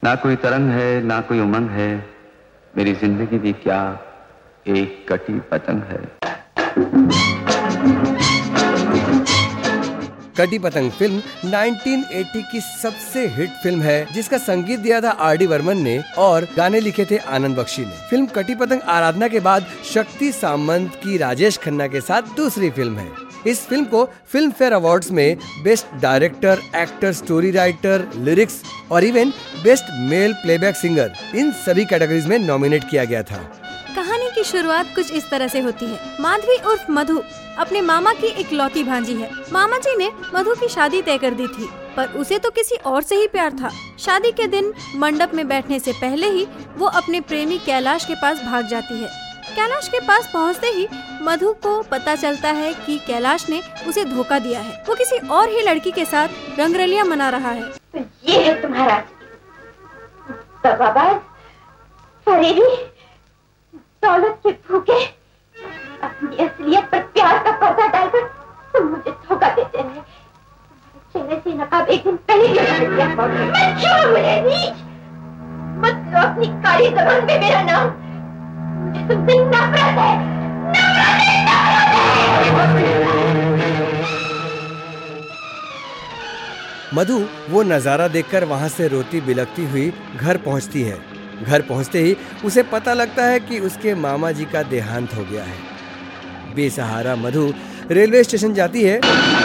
ना कोई तरंग है ना कोई उमंग है, मेरी जिंदगी भी क्या एक कटी पतंग है। कटी पतंग फिल्म 1980 की सबसे हिट फिल्म है, जिसका संगीत दिया था आर.डी. बर्मन ने और गाने लिखे थे आनंद बख्शी ने। फिल्म कटी पतंग आराधना के बाद शक्ति सामंत की राजेश खन्ना के साथ दूसरी फिल्म है। इस फिल्म को फिल्म फेयर अवार्ड्स में best director, actor, story writer, lyrics और even best male playback singer, इन सभी कैटेगरीज में नॉमिनेट किया गया था। कहानी की शुरुआत कुछ इस तरह से होती है। माधवी उर्फ मधु अपने मामा की इकलौती भांजी है। मामा जी ने मधु की शादी तय कर दी थी, पर उसे तो किसी और से ही प्यार था। शादी के दिन मंडप में बैठने से पहले ही वो अपने प्रेमी कैलाश के पास भाग जाती है। कैलाश के पास पहुंचते ही मधु को पता चलता है कि कैलाश ने उसे धोखा दिया है। वो किसी और ही लड़की के साथ रंगरलियां मना रहा है। तो ये है तुम्हारा दगाबाज, फरेबी, दौलत के भूखे, अपनी असलियत पर प्यार का पर्दा डालकर तुम मुझे धोखा देते रहे। चेहरे से नकाब एक दिन पहले ही उतार दिया। मैं क्यों हुए नीच? मत लो अपनी काली ज़बान पे मेरा नाम। मुझे तुमसे नफरत है, नफरत है, नफरत है। मधु वो नज़ारा देखकर वहाँ से रोती बिलखती हुई घर पहुँचती है। घर पहुँचते ही उसे पता लगता है कि उसके मामा जी का देहांत हो गया है। बेसहारा मधु रेलवे स्टेशन जाती है।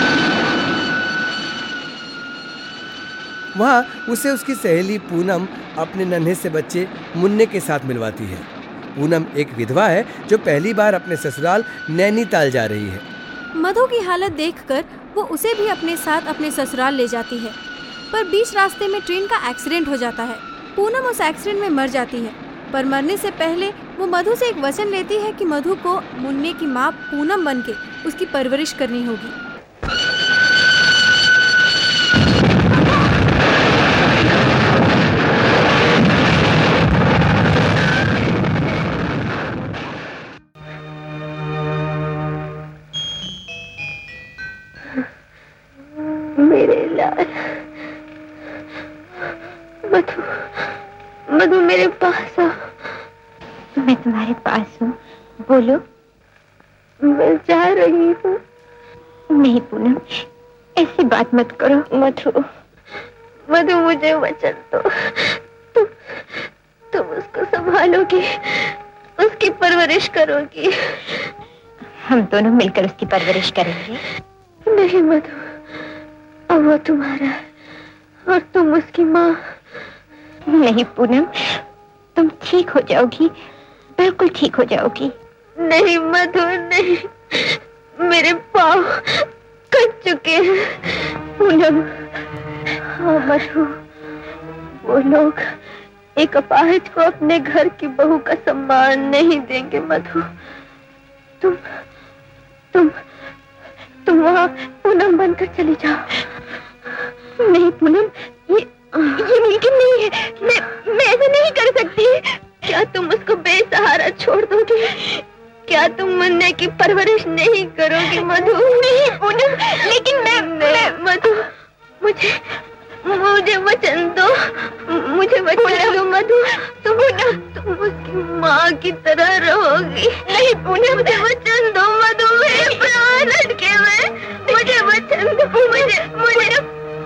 वहाँ उसे उसकी सहेली पूनम अपने नन्हे से बच्चे मुन्ने के साथ मिलवाती है। पूनम एक विधवा है जो पहली बार अपने ससुराल नैनीताल जा रही है। मधु की हालत देखकर वो उसे भी अपने साथ अपने ससुराल ले जाती है, पर बीच रास्ते में ट्रेन का एक्सीडेंट हो जाता है। पूनम उस एक्सीडेंट में मर जाती है, पर मरने से पहले वो मधु से एक वचन लेती है कि मधु को मुन्ने की माँ पूनम बनके उसकी परवरिश करनी होगी। मेरे लाल, मधु, मधु मेरे पास आ। मैं तुम्हारे पास हूँ, बोलो। मैं जा रही हूँ। नहीं पूनम, ऐसी बात मत करो। मधु, मधु मुझे वचन दो। तुम उसको संभालोगी, उसकी परवरिश करोगी। हम दोनों मिलकर उसकी परवरिश करेंगे। नहीं मधु, अब वो तुम्हारा है और तुम उसकी माँ। नहीं पूनम, तुम ठीक हो जाओगी, बिल्कुल ठीक हो जाओगी। नहीं मधु, नहीं, मेरे पाँव कट चुके हैं। पूनम, हाँ मधु, वो लोग एक अपाहिज को अपने घर की बहू का सम्मान नहीं देंगे। मधु, तुम वहाँ पूनम बनकर चली जाओ। नहीं पूनम, ये मुमकिन नहीं है। मैं ऐसा नहीं कर सकती। क्या तुम उसको बेसहारा छोड़ दोगी? क्या तुम मुन्ने की परवरिश नहीं करोगी? मधु, नहीं पूनम, लेकिन मैं मधु, मुझे वचन दो, मुझे वचन दो मधु। तुम उसकी माँ की तरह रहोगी। नहीं पूनम, मुझे वचन दो मधु, मेरे प्राण अटके हुए, मुझे वचन दो। मुझे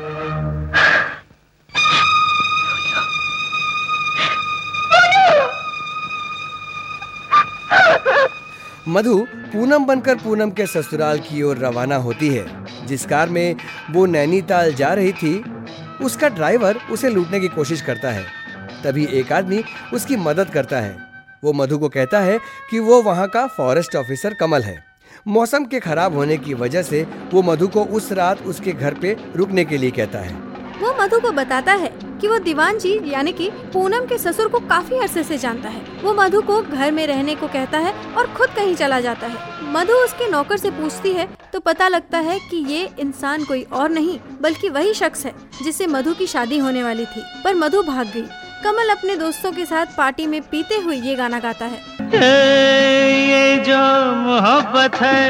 मधु पूनम बनकर पूनम के ससुराल की ओर रवाना होती है। जिस कार में वो नैनीताल जा रही थी, उसका ड्राइवर उसे लूटने की कोशिश करता है। तभी एक आदमी उसकी मदद करता है। वो मधु को कहता है कि वो वहाँ का फॉरेस्ट ऑफिसर कमल है। मौसम के खराब होने की वजह से वो मधु को उस रात उसके घर पे रुकने के लिए कहता है। वो मधु को बताता है कि वो दीवान जी यानी कि पूनम के ससुर को काफी अरसे से जानता है। वो मधु को घर में रहने को कहता है और खुद कहीं चला जाता है। मधु उसके नौकर से पूछती है तो पता लगता है कि ये इंसान कोई और नहीं बल्कि वही शख्स है जिससे मधु की शादी होने वाली थी, पर मधु भाग गई। कमल अपने दोस्तों के साथ पार्टी में पीते हुए ये गाना गाता है। ये जो मोहब्बत है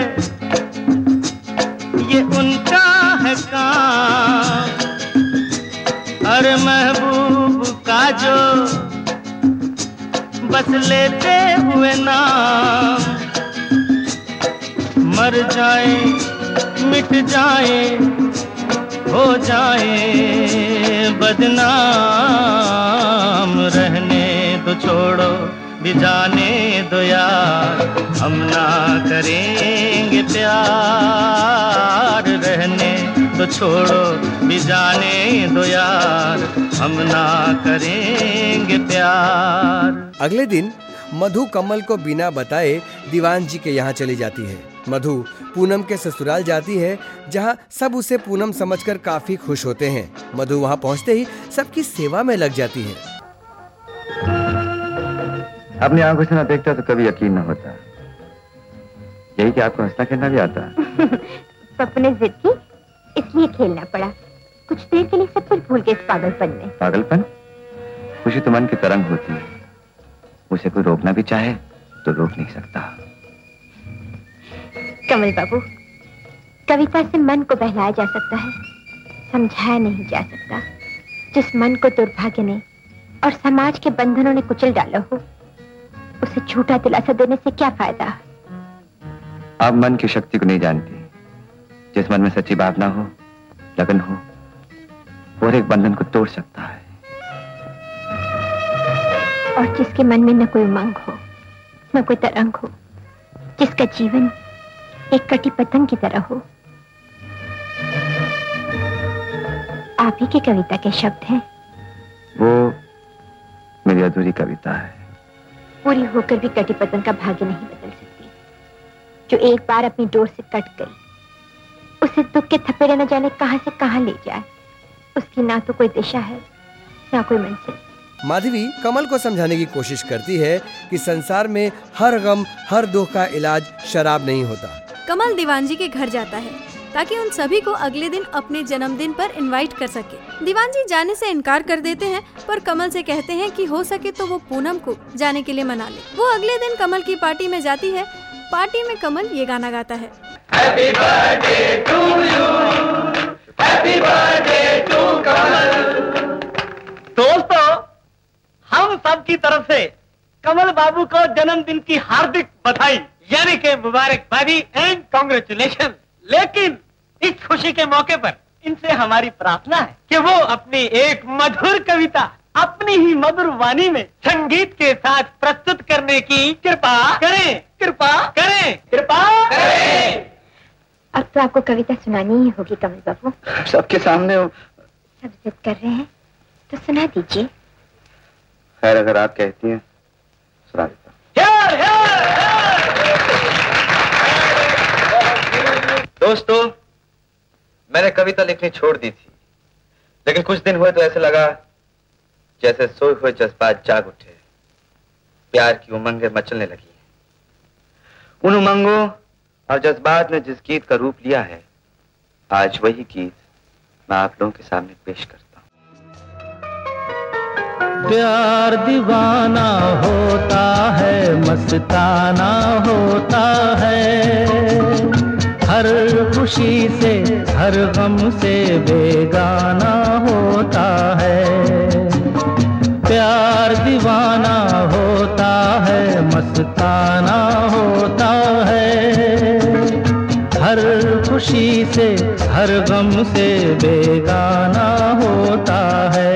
ये उनका है काम, अरे महबूब का जो बस लेते हुए नाम मर जाए मिट जाए हो जाए बदनाम। रहने तो छोड़ो भी जाने दो यार, हम ना करेंगे प्यार। रहने तो छोड़ो भी जाने दो यार, हम ना करेंगे प्यार। अगले दिन मधु कमल को बिना बताए दीवान जी के यहाँ चली जाती है। मधु पूनम के ससुराल जाती है, जहाँ सब उसे पूनम समझकर काफी खुश होते हैं। मधु वहाँ पहुँचते ही सबकी सेवा में लग जाती है। अपनी आंखों से ना देखता तो कभी यकीन न होता। यही कि आपको हंसना खेलना भी आता है। सपने जिद की इसलिए खेलना पड़ा। कुछ देर के लिए सब कुछ भूल गए इस पागलपन में। पागलपन? खुशी तो मन की तरंग होती है, उसे कोई रोकना भी चाहे तो रोक नहीं सकता। कमल बाबू, कविता से मन को बहलाया जा सकता है, समझाया नहीं जा सकता। जिस मन को दुर्भाग्य ने और समाज के बंधनों ने कुचल डाला हो, उसे झूठा दिलासा देने से क्या फायदा। आप मन की शक्ति को नहीं जानती। जिस मन में सच्ची भावना हो, लगन हो, और एक बंधन को तोड़ सकता है। और जिसके मन में न कोई उमंग हो, न कोई तरंग हो, जिसका जीवन एक कटी पतंग की तरह हो। आप ही की कविता के शब्द हैं। वो मेरी अधूरी कविता है। पूरी होकर भी कटी पतंग का भाग्य नहीं बदल सकती। जो एक बार अपनी डोर से कट गई, उसे दुख के थपेड़े न जाने कहां से कहां ले जाए। उसकी ना तो कोई दिशा है, ना कोई मंजिल। माधवी कमल को समझाने की कोशिश करती है कि संसार में हर गम, हर दुख का इलाज शराब नहीं होता। कमल दीवान जी के घर जाता है ताकि उन सभी को अगले दिन अपने जन्मदिन पर इनवाइट कर सके। दीवान जी जाने से इनकार कर देते हैं, पर कमल से कहते हैं कि हो सके तो वो पूनम को जाने के लिए मना ले। वो अगले दिन कमल की पार्टी में जाती है। पार्टी में कमल ये गाना गाता है, Happy birthday to you, Happy birthday to कमल। दोस्तों, हम सब की तरफ से कमल बाबू को जन्मदिन की हार्दिक बधाई यानी के मुबारकबादी एंड कांग्रेचुलेशन। लेकिन इस खुशी के मौके पर इनसे हमारी प्रार्थना है कि वो अपनी एक मधुर कविता अपनी ही मधुर वाणी में संगीत के साथ प्रस्तुत करने की कृपा करें, कृपा करें, कृपा करें। अब तो आपको कविता सुनानी ही होगी कमल बाबू। सबके सामने हो। सब जिद कर रहे हैं तो सुना दीजिए। खैर, अगर आप कहती हैं सुना देता। दोस्तों, मैंने कविता लिखनी छोड़ दी थी, लेकिन कुछ दिन हुए तो ऐसे लगा जैसे सोए हुए जज्बात जाग उठे। प्यार की उमंगें मचलने लगी। उन उमंगों और जज्बात ने जिस गीत का रूप लिया है, आज वही गीत मैं आप लोगों के सामने पेश करता हूँ। प्यार दीवाना होता है, मस्ताना होता है, हर खुशी से हर गम से बेगाना होता है। प्यार दीवाना होता है, मस्ताना होता है, हर खुशी से हर गम से बेगाना होता है।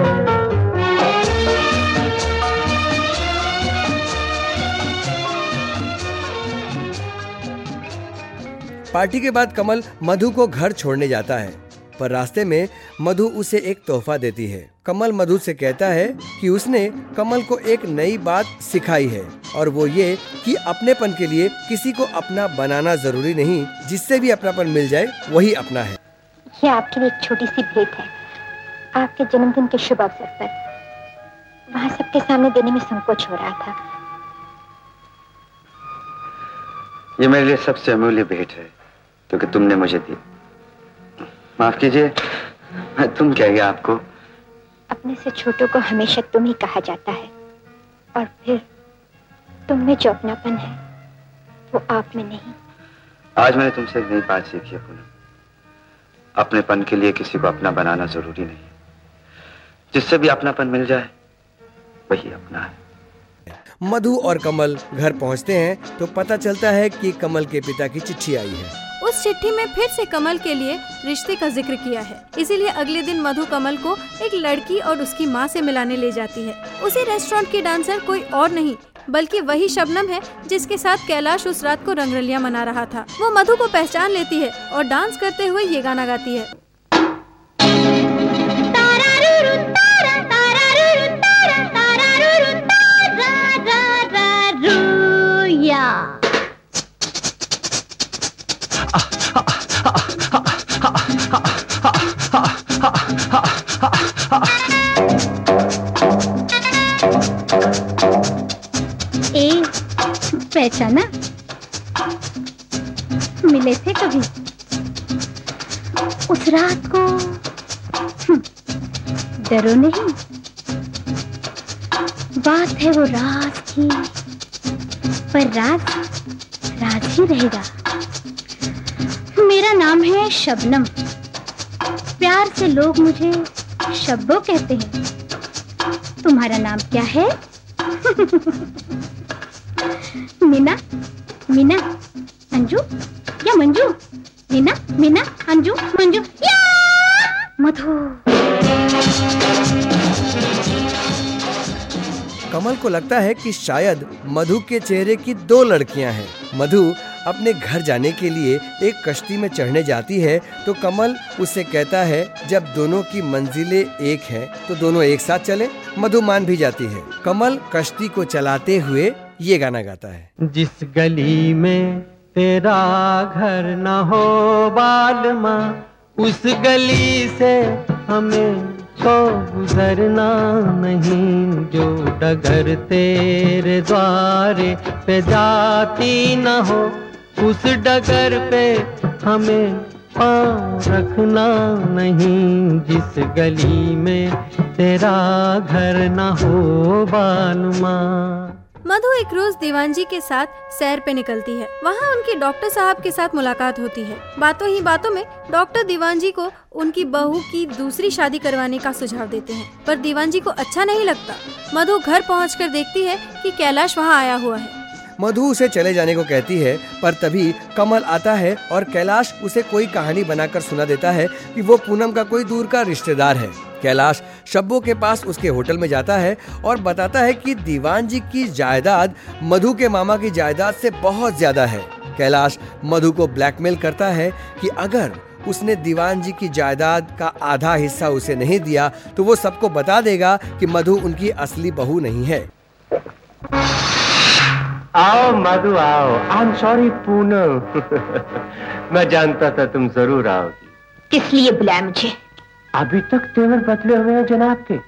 पार्टी के बाद कमल मधु को घर छोड़ने जाता है, पर रास्ते में मधु उसे एक तोहफा देती है। कमल मधु से कहता है कि उसने कमल को एक नई बात सिखाई है, और वो ये कि अपनेपन के लिए किसी को अपना बनाना जरूरी नहीं, जिससे भी अपनापन मिल जाए वही अपना है। ये आपके लिए एक छोटी सी भेंट है, आपके जन्मदिन के शुभ अवसर पर। वहाँ सबके सामने देने में संकोच हो रहा था। ये मेरे लिए सबसे अमूल्य भेंट है, क्योंकि तुमने मुझे दी। माफ कीजिए, मैं तुम कह गया आपको। अपने से छोटों को हमेशा तुम ही कहा जाता है, और फिर तुम में जो अपनापन है वो आप में नहीं। आज मैंने तुमसे एक नई बात सीखी है पूनम। अपनेपन के लिए किसी को अपना बनाना जरूरी नहीं। जिससे भी अपनापन मिल जाए वही अपना है। मधु और कमल घर पहुंचते हैं तो पता चलता है कि कमल के पिता की चिट्ठी आई है। उस चिट्ठी में फिर से कमल के लिए रिश्ते का जिक्र किया है। इसीलिए अगले दिन मधु कमल को एक लड़की और उसकी माँ से मिलाने ले जाती है। उसी रेस्टोरेंट की डांसर कोई और नहीं बल्कि वही शबनम है जिसके साथ कैलाश उस रात को रंगरलियां मना रहा था। वो मधु को पहचान लेती है और डांस करते हुए ये गाना गाती है। पहचाना? मिले थे कभी उस रात को? डरो नहीं, बात है वो राज की, पर राज राज ही रहेगा। मेरा नाम है शबनम, प्यार से लोग मुझे शब्बो कहते हैं। तुम्हारा नाम क्या है? मीना, मीना, अंजू या मंजू? मीना, मीना, अंजू, मंजू या मधु। कमल को लगता है कि शायद मधु के चेहरे की दो लड़कियां हैं। मधु अपने घर जाने के लिए एक कश्ती में चढ़ने जाती है तो कमल उससे कहता है जब दोनों की मंजिलें एक हैं तो दोनों एक साथ चले। मधु मान भी जाती है। कमल कश्ती को चलाते हुए ये गाना गाता है। जिस गली में तेरा घर न हो बालमा, उस गली से हमें तो गुजरना नहीं। जो डगर तेरे द्वारे पे जाती न हो, उस डगर पे हमें पाँव रखना नहीं। जिस गली में तेरा घर न हो बालमा। मधु एक रोज दीवानजी के साथ सैर पे निकलती है। वहाँ उनकी डॉक्टर साहब के साथ मुलाकात होती है। बातों ही बातों में डॉक्टर दीवानजी को उनकी बहू की दूसरी शादी करवाने का सुझाव देते हैं, पर दीवानजी को अच्छा नहीं लगता। मधु घर पहुंचकर देखती है कि कैलाश वहाँ आया हुआ है। मधु उसे चले जाने को कहती है पर तभी कमल आता है और कैलाश उसे कोई कहानी बनाकर सुना देता है कि वो पूनम का कोई दूर का रिश्तेदार है। कैलाश शब्बो के पास उसके होटल में जाता है और बताता है कि दीवान जी की जायदाद मधु के मामा की जायदाद से बहुत ज्यादा है। कैलाश मधु को ब्लैकमेल करता है कि अगर उसने दीवान जी की जायदाद का आधा हिस्सा उसे नहीं दिया तो वो सबको बता देगा कि मधु उनकी असली बहू नहीं है। आओ मधु आओ। I am sorry Poonam. मैं जानता था तुम जरूर आओगी। किस लिए बुलाया मुझे? अभी तक तेवर बदले हुए हैं जनाब के,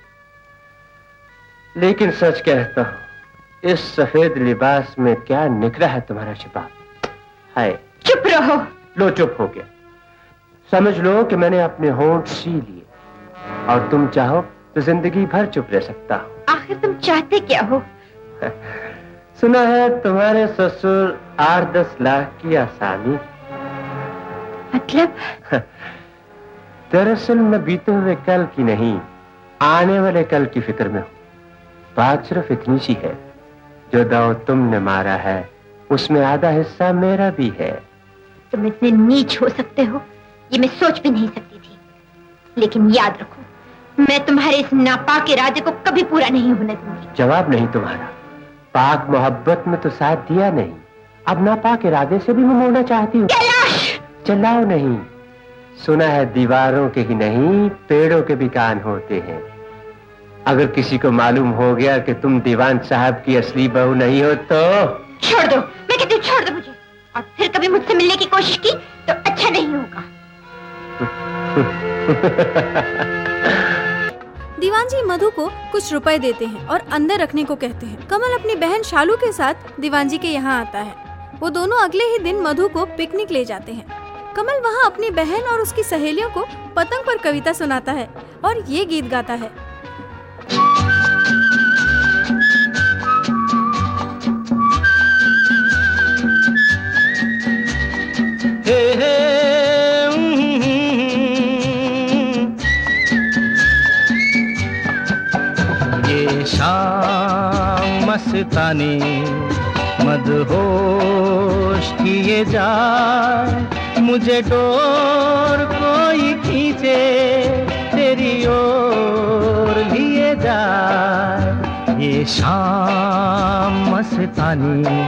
लेकिन सच कहता हूं इस सफेद लिबास में क्या निकला है तुम्हारा छिपा है। चुप रहो। लो चुप हो गया। समझ लो कि मैंने अपने होंठ सी लिए और तुम चाहो तो जिंदगी भर चुप रह सकता हूं। आखिर तुम चाहते क्या हो? सुना है तुम्हारे ससुर 8-10 लाख की आसानी। मतलब? दरअसल मैं बीते हुए कल की नहीं, आने वाले कल की फिक्र में हूं। बात सिर्फ इतनी सी है, जो दाव तुमने मारा है उसमें आधा हिस्सा मेरा भी है। तुम इतने नीच हो सकते हो ये मैं सोच भी नहीं सकती थी, लेकिन याद रखो मैं तुम्हारे इस नापाक इरादे को कभी पूरा नहीं होने दूंगी। जवाब नहीं तुम्हारा। पाक मोहब्बत में तो साथ दिया नहीं, अब नापाक इरादे से भी मैं मोड़ना चाहती हूँ। चिल्लाओ नहीं। सुना है दीवारों के ही नहीं पेड़ों के भी कान होते हैं। अगर किसी को मालूम हो गया कि तुम दीवान साहब की असली बहू नहीं हो तो छोड़ दो। मैं कहती हूँ छोड़ दो मुझे, और फिर कभी मुझसे मिलने की कोशिश की तो अच्छा नहीं होगा। दीवान जी मधु को कुछ रुपए देते हैं और अंदर रखने को कहते हैं। कमल अपनी बहन शालू के साथ दीवान जी के यहाँ आता है। वो दोनों अगले ही दिन मधु को पिकनिक ले जाते हैं। कमल वहाँ अपनी बहन और उसकी सहेलियों को पतंग पर कविता सुनाता है और ये गीत गाता है। शाम मस्तानी मदहोश किए जाए, मुझे डोर कोई खींचे तेरी ओर लिए जाए। ये शाम मस्तानी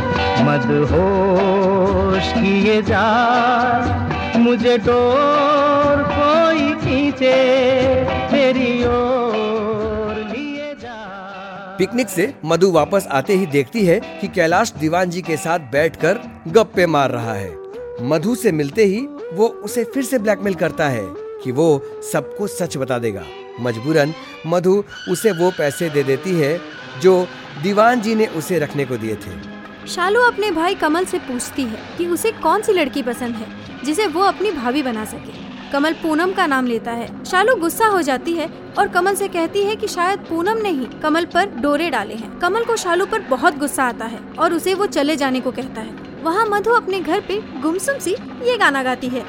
मदहोश किए जाए, मुझे डोर कोई खींचे तेरी ओर लिए जाए। पिकनिक से मधु वापस आते ही देखती है कि कैलाश दीवान जी के साथ बैठकर गप्पे मार रहा है। मधु से मिलते ही वो उसे फिर से ब्लैकमेल करता है कि वो सबको सच बता देगा। मजबूरन मधु उसे वो पैसे दे देती है जो दीवान जी ने उसे रखने को दिए थे। शालू अपने भाई कमल से पूछती है कि उसे कौन सी लड़की पसंद है जिसे वो अपनी भाभी बना सके। कमल पूनम का नाम लेता है। शालू गुस्सा हो जाती है और कमल से कहती है कि शायद पूनम ने ही कमल पर डोरे डाले हैं। कमल को शालू पर बहुत गुस्सा आता है और उसे वो चले जाने को कहता है। वहाँ मधु अपने घर पे गुमसुम सी ये गाना गाती है।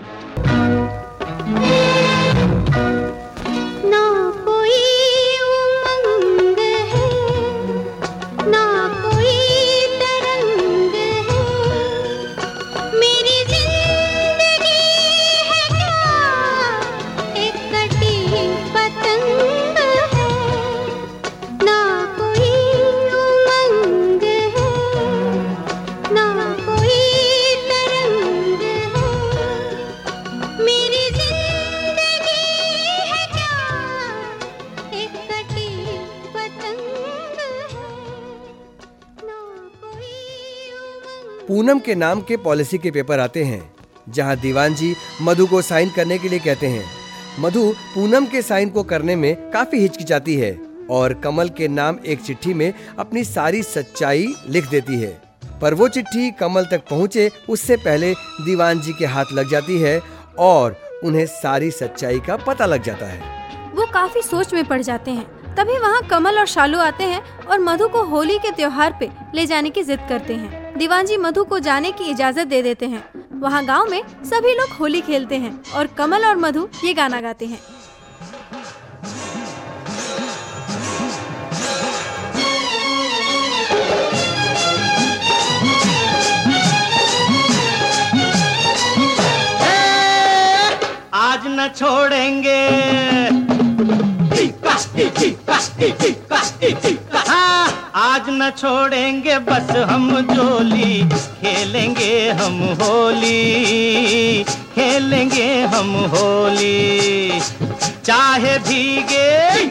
ना कोई उमंग है, ना कोई तरंग है, मेरी जिंदगी है क्या एक कटी पतंग है। ना कोई उमंग है, ना कोई तरंग है, मेरी जिंदगी है क्या एक कटी पतंग है। ना कोई उमंग। पूनम के नाम के पॉलिसी के पेपर आते हैं जहां दीवान जी मधु को साइन करने के लिए कहते हैं। मधु पूनम के साइन को करने में काफी हिचकिचाती है और कमल के नाम एक चिट्ठी में अपनी सारी सच्चाई लिख देती है। पर वो चिट्ठी कमल तक पहुंचे उससे पहले दीवान जी के हाथ लग जाती है और उन्हें सारी सच्चाई का पता लग जाता है। वो काफी सोच में पड़ जाते हैं। तभी वहाँ कमल और शालू आते हैं और मधु को होली के त्योहार पे ले जाने की जिद करते हैं। दीवान जी मधु को जाने की इजाजत दे देते हैं। वहाँ गांव में सभी लोग होली खेलते हैं और कमल और मधु ये गाना गाते हैं। आज न छोड़ेंगे, हाँ, आज न छोड़ेंगे बस हम जोली, खेलेंगे हम होली, खेलेंगे हम होली। चाहे भीगे,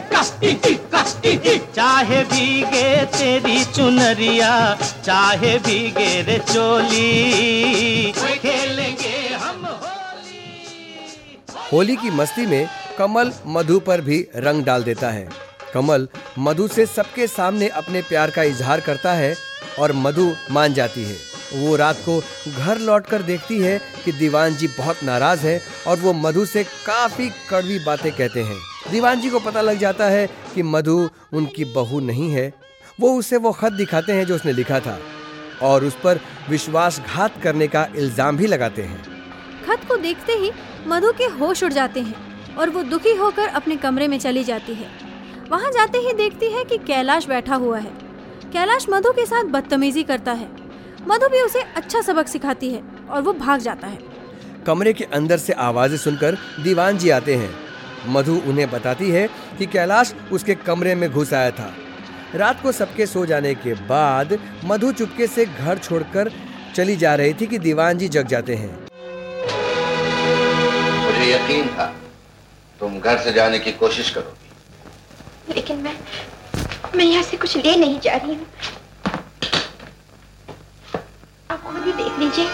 चाहे भीगे तेरी चुनरिया, चाहे भीगे रे चोली, खेलेंगे हम होली की मस्ती में कमल मधु पर भी रंग डाल देता है। कमल मधु से सबके सामने अपने प्यार का इजहार करता है और मधु मान जाती है। वो रात को घर लौटकर देखती है कि दीवान जी बहुत नाराज है और वो मधु से काफी कड़वी बातें कहते हैं। दीवान जी को पता लग जाता है कि मधु उनकी बहू नहीं है। वो उसे वो खत दिखाते हैं जो उसने लिखा था और उस पर विश्वासघात करने का इल्जाम भी लगाते हैं। खत को देखते ही मधु के होश उड़ जाते हैं और वो दुखी होकर अपने कमरे में चली जाती है। वहाँ जाते ही देखती है कि कैलाश बैठा हुआ है। कैलाश मधु के साथ बदतमीजी करता है। मधु भी उसे अच्छा सबक सिखाती है और वो भाग जाता है। कमरे के अंदर से आवाजें सुनकर दीवान जी आते हैं। मधु उन्हें बताती है कि कैलाश उसके कमरे में घुस आया था। रात को सबके सो जाने के बाद मधु चुपके से घर छोड़कर चली जा रही थी कि दीवान जी जग जाते हैं। मुझे यकीन था तुम घर से जाने की कोशिश करोगी, लेकिन मैं यहाँ से कुछ ले नहीं जा रही हूँ। आप खुद ही देख लीजिए।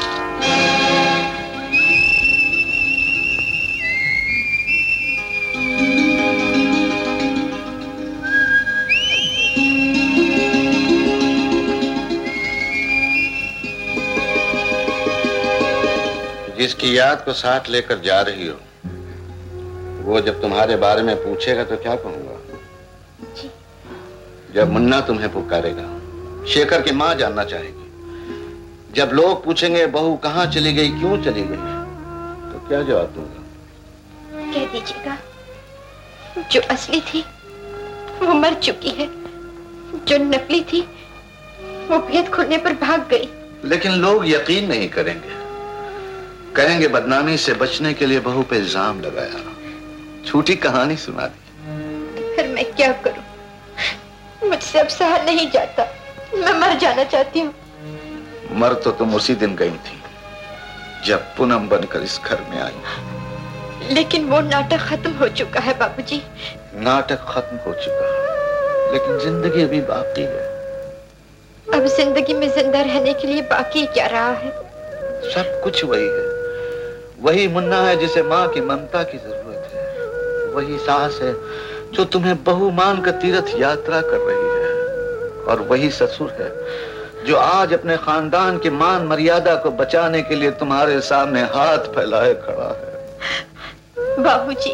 जिसकी याद को साथ लेकर जा रही हो, वो जब तुम्हारे बारे में पूछेगा तो क्या कहूंगा? जी। जब मुन्ना तुम्हें पुकारेगा, शेखर की माँ जानना चाहेगी, जब लोग पूछेंगे बहू कहाँ चली गई, क्यों चली गई, तो क्या जवाब दूंगा? कह दीजिएगा जो असली थी वो मर चुकी है। जो नकली थी वो भेद खुलने पर भाग गई। लेकिन लोग यकीन नहीं करेंगे, कहेंगे बदनामी से बचने के लिए बहू पे इल्जाम लगाया, झूठी कहानी सुना दी। फिर मैं क्या करूं? मुझसे अब सहा नहीं जाता, मैं मर जाना चाहती हूँ। मर तो तुम उसी दिन गई थी जब पूनम बनकर इस घर में आई। लेकिन वो नाटक खत्म हो चुका है बाबूजी। नाटक खत्म हो चुका है, लेकिन जिंदगी अभी बाकी है। अब जिंदगी में जिंदा रहने के लिए बाकी क्या रहा है? सब कुछ वही है। वही मुन्ना है जिसे माँ की ममता की जरूरत है। वही सास है जो तुम्हें बहू मानकर तीर्थ यात्रा कर रही है। और वही ससुर है जो आज अपने खानदान की मान मर्यादा को बचाने के लिए तुम्हारे सामने हाथ फैलाए खड़ा है। बाबूजी,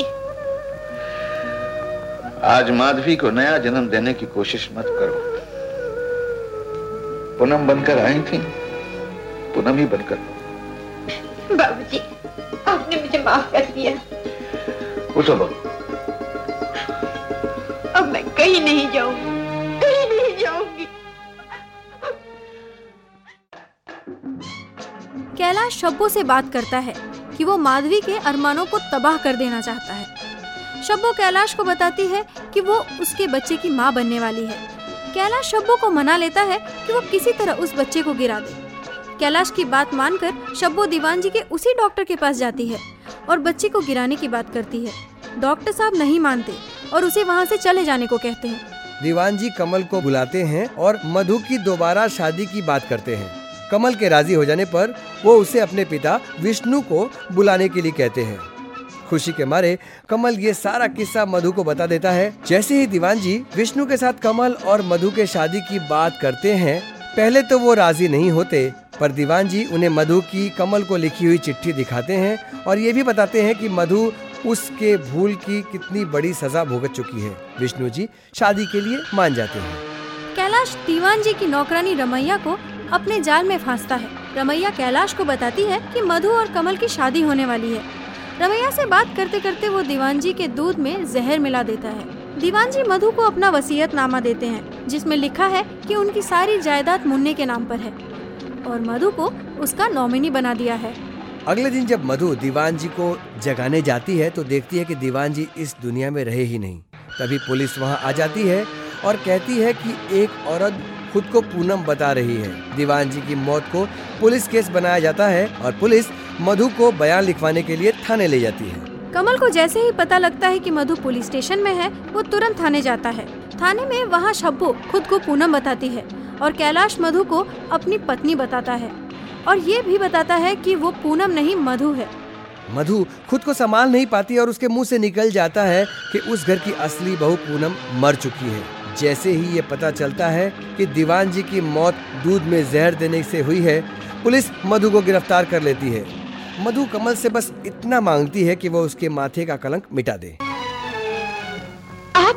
आज माधवी को नया जन्म देने की कोशिश मत करो। पूनम बनकर आई थी, पूनम ही बनकर लो। बाबूजी, आपने मुझे माफ कर दिया। उठो बहू। अब मैं कहीं नहीं जाऊंगी, कहीं नहीं जाऊंगी। कैलाश शब्बो से बात करता है कि वो माधवी के अरमानों को तबाह कर देना चाहता है। शब्बो कैलाश को बताती है कि वो उसके बच्चे की माँ बनने वाली है। कैलाश शब्बो को मना लेता है कि वो किसी तरह उस बच्चे को गिरा दे। कैलाश की बात मानकर शब्बो दीवान जी के उसी डॉक्टर के पास जाती है और बच्चे को गिराने की बात करती है। डॉक्टर साहब नहीं मानते और उसे वहाँ से चले जाने को कहते हैं। दीवान जी कमल को बुलाते हैं और मधु की दोबारा शादी की बात करते हैं। कमल के राजी हो जाने पर वो उसे अपने पिता विष्णु को बुलाने के लिए कहते हैं। खुशी के मारे कमल ये सारा किस्सा मधु को बता देता है। जैसे ही दीवान जी विष्णु के साथ कमल और मधु के शादी की बात करते हैं, पहले तो वो राजी नहीं होते, पर दीवान जी उन्हें मधु की कमल को लिखी हुई चिट्ठी दिखाते हैं और ये भी बताते हैं कि मधु उसके भूल की कितनी बड़ी सजा भुगत चुकी है। विष्णु जी शादी के लिए मान जाते हैं। कैलाश दीवान जी की नौकरानी रमैया को अपने जाल में फांसता है। रमैया कैलाश को बताती है कि मधु और कमल की शादी होने वाली है। रमैया से बात करते करते वो दीवान जी के दूध में जहर मिला देता है। दीवान जी मधु को अपना वसीयतनामा देते हैं जिसमें लिखा है कि उनकी सारी जायदाद मुन्ने के नाम पर है और मधु को उसका नॉमिनी बना दिया है। अगले दिन जब मधु दीवान जी को जगाने जाती है तो देखती है कि दीवान जी इस दुनिया में रहे ही नहीं। तभी पुलिस वहाँ आ जाती है और कहती है कि एक औरत खुद को पूनम बता रही है। दीवान जी की मौत को पुलिस केस बनाया जाता है और पुलिस मधु को बयान लिखवाने के लिए थाने ले जाती है। कमल को जैसे ही पता लगता है कि मधु पुलिस स्टेशन में है, वो तुरंत थाने जाता है। थाने में वहाँ शब्बो खुद को पूनम बताती है और कैलाश मधु को अपनी पत्नी बताता है और ये भी बताता है कि वो पूनम नहीं मधु है। मधु खुद को संभाल नहीं पाती और उसके मुंह से निकल जाता है कि उस घर की असली बहू पूनम मर चुकी है। जैसे ही ये पता चलता है कि दीवान जी की मौत दूध में जहर देने से हुई है, पुलिस मधु को गिरफ्तार कर लेती है। मधु कमल से बस इतना मांगती है कि वो उसके माथे का कलंक मिटा दे। आप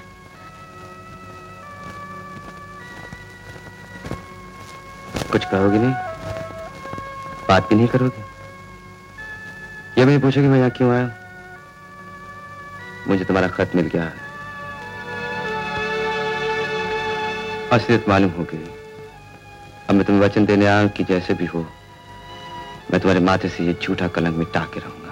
कुछ कहोगी नहीं? बात भी नहीं करोगी? ये मैं पूछोगी मैं यहाँ क्यों आया? मुझे तुम्हारा खत मिल गया है। असलियत मालूम हो गई। अब मैं तुम्हें वचन देने आया कि जैसे भी हो मैं तुम्हारे माथे से ये झूठा कलंक मिटा के रहूंगा।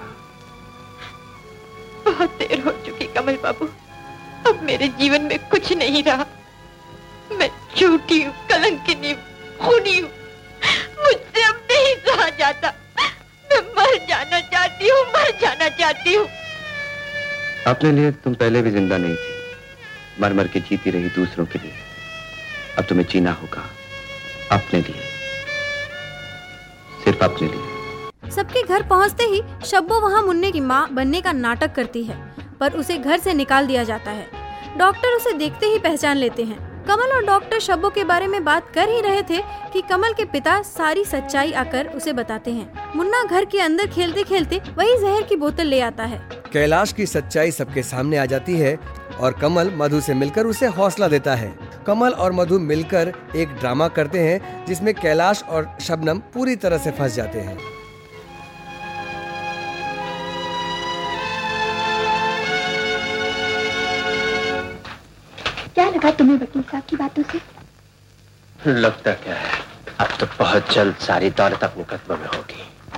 बहुत देर हो चुकी कमल बाबू, अब मेरे जीवन में कुछ नहीं रहा। मैं झूठी हूँ, कलंकिनी हूँ, खूनी हूँ। मुझसे अब नहीं सहा जाता। मैं मर जाना चाहती हूँ, मर जाना चाहती हूँ। अपने लिए तुम पहले भी जिंदा नहीं थी, मर मर के जीती रही दूसरों के लिए। अब तुम्हें जीना होगा अपने लिए, सिर्फ अपने लिए। सबके घर पहुंचते ही शब्बो वहां मुन्ने की मां बनने का नाटक करती है, पर उसे घर से निकाल दिया जाता है। डॉक्टर उसे देखते ही पहचान लेते हैं। कमल और डॉक्टर शब्बो के बारे में बात कर ही रहे थे कि कमल के पिता सारी सच्चाई आकर उसे बताते हैं। मुन्ना घर के अंदर खेलते खेलते वही जहर की बोतल ले आता है। कैलाश की सच्चाई सबके सामने आ जाती है और कमल मधु से मिलकर उसे हौसला देता है। कमल और मधु मिलकर एक ड्रामा करते हैं जिसमें कैलाश और शबनम पूरी तरह से फंस जाते हैं। क्या लगा तुम्हें वकील साहब की बातों से? लगता क्या है, अब तो बहुत जल्द सारी दौलत अपने कदमों में होगी।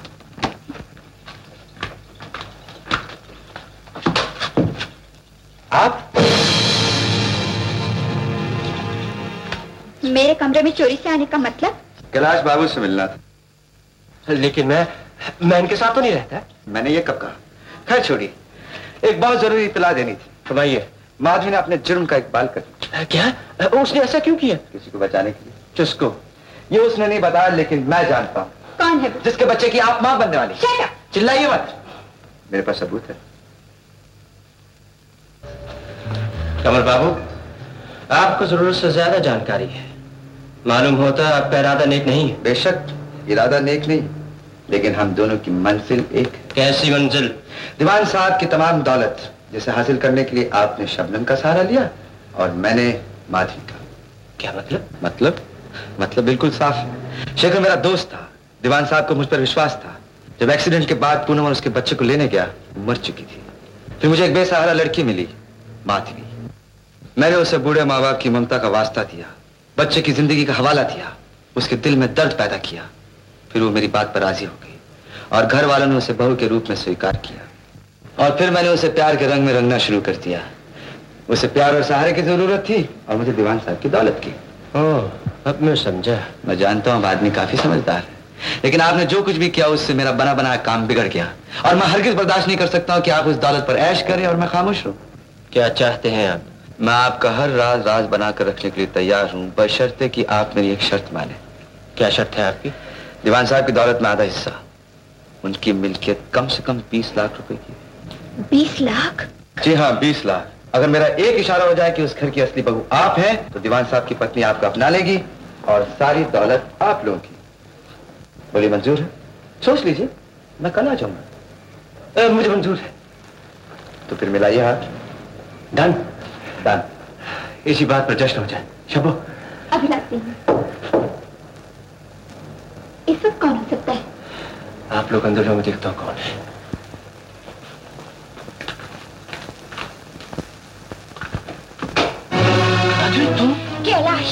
आप मेरे कमरे में चोरी से आने का मतलब? कैलाश बाबू से मिलना था। लेकिन मैं इनके साथ तो नहीं रहता। मैंने ये कब कहा? खैर छोड़िए, एक बहुत जरूरी इत्तला देनी थी। फरमाइए। माधवी ने अपने जुर्म का इकबाल कर दिया। क्या? उसने ऐसा क्यों किया? किसी को बचाने के लिए। किसको? ये उसने नहीं बताया, लेकिन मैं जानता हूँ। कौन है वो? जिसके बच्चे की आप मां बनने वाली। Shut up! चिल्लाइए मत, मेरे पास सबूत है। कमल बाबू, आपको जरूरत से ज्यादा जानकारी है। मालूम होता आपका इरादा नेक नहीं है। बेशक इरादा नेक नहीं, लेकिन हम दोनों की मंजिल एक। कैसी मंजिल? दीवान साहब की तमाम दौलत, जिसे हासिल करने के लिए आपने शबनम का सहारा लिया और मैंने माधवी का। क्या मतलब? मतलब बिल्कुल साफ है। शेखर मेरा दोस्त था, दीवान साहब को मुझ पर विश्वास था। जब एक्सीडेंट के बाद पूनम और उसके बच्चे को लेने गया, मर चुकी थी। फिर मुझे एक बेसहारा लड़की मिली, माधवी। मैंने उसे बूढ़े माँ बाप की ममता का वास्ता दिया, बच्चे की जिंदगी का हवाला दिया, उसके दिल में दर्द पैदा किया। फिर वो मेरी बात पर राजी हो गई और घर वालों ने उसे बहू के रूप में स्वीकार किया। और फिर मैंने उसे प्यार के रंग में रंगना शुरू कर दिया। उसे प्यार और सहारे की जरूरत थी और मुझे दीवान साहब की दौलत की। ओह, अब मैं समझा। मैं जानता हूँ आदमी काफी समझदार है, लेकिन आपने जो कुछ भी किया उससे मेरा बना बनाया काम बिगड़ गया और मैं हरगिज बर्दाश्त नहीं कर सकता हूँ कि आप उस दौलत पर ऐश करें और मैं खामोश रहूं। क्या चाहते हैं आप? मैं आपका हर राज राज बनाकर रखने के लिए तैयार हूँ, बशर्ते कि आप मेरी एक शर्त माने। क्या शर्त है आपकी? दीवान साहब की दौलत में आधा हिस्सा, उनकी मिल्कियत कम से कम 20 लाख रुपए की। 20 लाख? जी हाँ, 20 लाख। अगर मेरा एक इशारा हो जाए कि उस घर की असली बहू आप हैं, तो दीवान साहब की पत्नी आपको अपना लेगी और सारी दौलत आप लोगों की। बोलिए मंजूर है? सोच लीजिए, मैं कल आ जाऊंगा। मुझे मंजूर है। तो फिर मिलाइए हाथ। डन। डन। इसी बात पर जश्न हो जाए। शबो, अभी लाती हूँ। इस वक्त कौन हो सकता है? आप लोग अंदर जाओ, मैं देखता हूँ कौन है। तुम? कैलाश।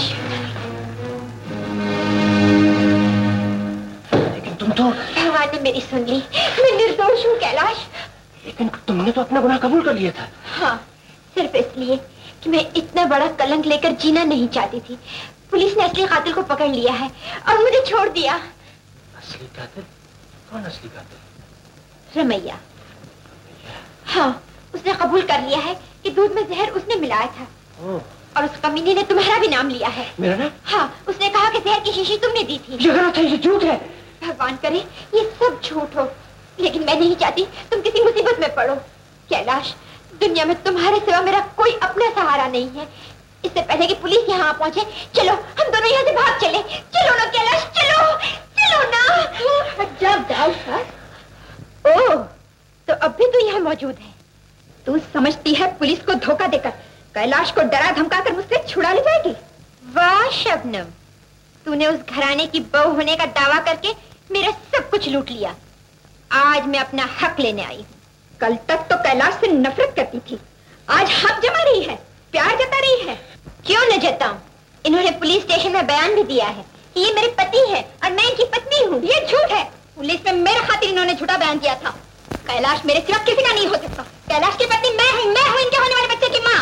लेकिन तुम तो। भगवान ने मेरी सुन ली, मैं निर्दोष हूँ कैलाश। लेकिन तुमने तो अपना गुनाह कबूल कर लिया था। हाँ, सिर्फ इसलिए कि मैं इतना बड़ा कलंक लेकर जीना नहीं चाहती थी। पुलिस ने असली कातिल को पकड़ लिया है और मुझे छोड़ दिया। असली कातिल? कौन असली कातिल? रमैया। हाँ, उसने कबूल कर लिया है कि दूध में जहर उसने मिलाया था। और उस कमीने ने तुम्हारा भी नाम लिया है। मेरा नाम? हाँ, उसने कहा कि जहर की शीशी तुमने दी थी। ये गलत है, ये झूठ है। भगवान करे ये सब झूठ हो, लेकिन मैं नहीं चाहती तुम किसी मुसीबत में पड़ो। कैलाश, दुनिया में तुम्हारे सिवा मेरा कोई अपना सहारा नहीं है। इससे पहले कि पुलिस यहाँ पहुँचे, चलो हम दोनों यहाँ से भाग चले। चलो ना कैलाश, चलो चलो ना। जब ओह, तो अब भी तू यहाँ मौजूद है। तू समझती है पुलिस को धोखा देकर कैलाश को डरा धमकाकर मुझसे छुड़ा ले जाएगी? वाह शबनम, तूने उस घराने की बहू होने का दावा करके मेरा सब कुछ लूट लिया। आज मैं अपना हक लेने आई हूँ। कल तक तो कैलाश से नफरत करती थी, आज हक जमा रही है, प्यार जता रही है। क्यों न जताऊं? इन्होंने पुलिस स्टेशन में बयान भी दिया है कि ये मेरे पति है और मैं इनकी पत्नी हूँ। ये झूठ है। पुलिस में मेरे खातिर इन्होंने झूठा बयान दिया था। कैलाश मेरे सिवा किसी का नहीं हो सकता। कैलाश की पत्नी मैं हूँ इनके होने वाले बच्चे की माँ।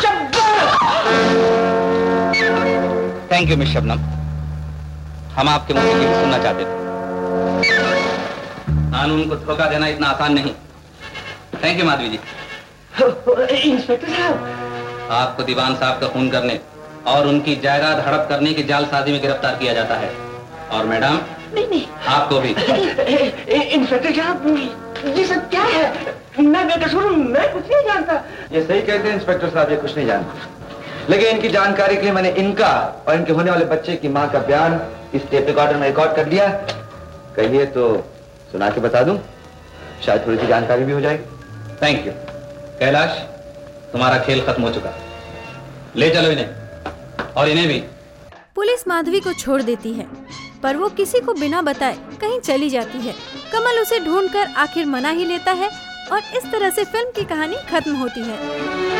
थैंक यू मिस शबनम, हम आपके मुंह से यही सुनना चाहते थे। कानून को धोखा देना इतना आसान नहीं। Thank you Madhavi ji. Inspector साहब, आपको दीवान साहब का खून करने और उनकी जायदाद हड़प करने की जालसाजी में गिरफ्तार किया जाता है। और मैडम, नहीं आपको भी। इंस्पेक्टर साहब, ये सब क्या है? मैं बेकसूर हूँ, मैं कुछ नहीं जानता। ये सही कहते हैं इंस्पेक्टर साहब, ये कुछ नहीं जानते, लेकिन इनकी जानकारी के लिए मैंने इनका और इनके होने वाले बच्चे की माँ का बयान इस टेप रिकॉर्डर में रिकॉर्ड कर लिया। कहिए तो सुना के बता दूं, शायद थोड़ी सी जानकारी भी हो जाएगी। Thank you. कैलाश, तुम्हारा खेल खत्म हो चुका, ले चलो इन्हें और इन्हें भी। पुलिस माधवी को छोड़ देती है, पर वो किसी को बिना बताए कहीं चली जाती है। कमल उसे ढूंढकर आखिर मना ही लेता है और इस तरह से फिल्म की कहानी खत्म होती है।